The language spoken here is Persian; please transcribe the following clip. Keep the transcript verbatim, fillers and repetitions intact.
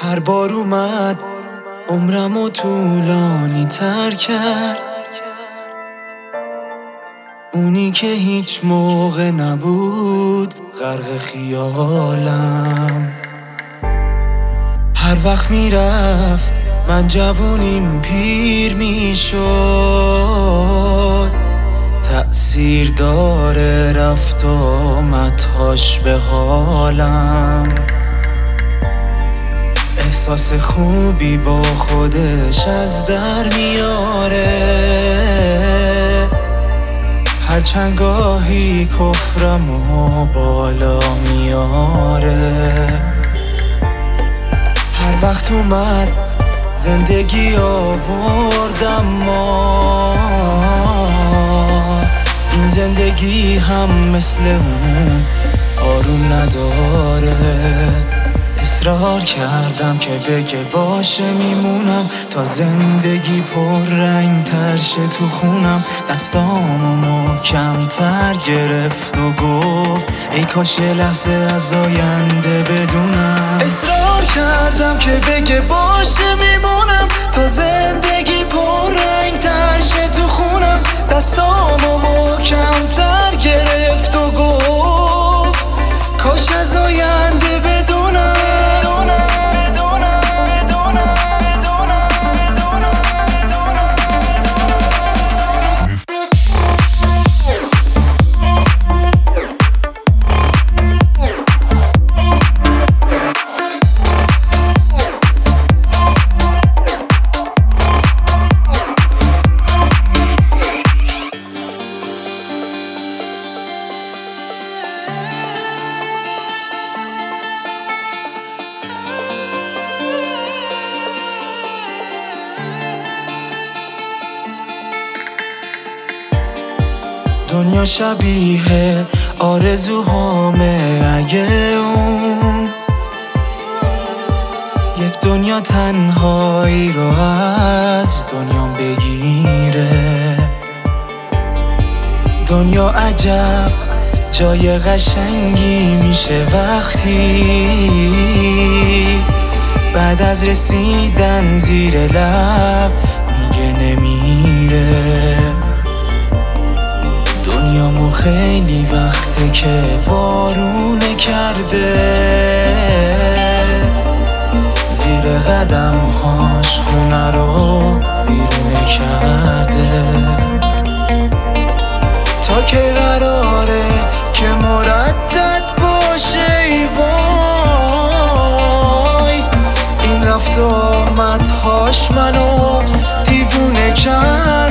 هر بار اومد عمرمو طولانی تر کرد، اونی که هیچ موقع نبود غرق خیالم. هر وقت میرفت من جوونیم پیر میشد، تأثیر داره رفت آمدهاش به حالم. احساس خوبی با خودش از در میاره، هرچند گاهی کفرمو بالا میاره. هر وقت اومد زندگی آوردم ما، این زندگی هم مثل اون آروم نداره. اصرار کردم که بگه باشه میمونم تا زندگی پر رنگ تر شه تو خونم. دستامو محکم تر گرفت و گفت ای کاش یه لحظه از آینده بدونم. اصرار کردم که بگه باشه میمونم تا زندگی پر رنگ تر شه تو خونم. دستامو محکم تر گرفت و گفت کاش از آینده بدونم. دنیا شبیه آرزوهامه اگه اون یک دنیا تنهایی رو از دنیام بگیره. دنیا عجب جای قشنگی میشه وقتی بعد از رسیدن زیر لب میگه نمیره. دنیامو خیلی وقته که وارونه کرده، زیر قدمهاش خونه رو ویرونه کرده. تا که قراره که مردد باشه ای وای، این رفت و آمدهاش منو دیوونه کرد.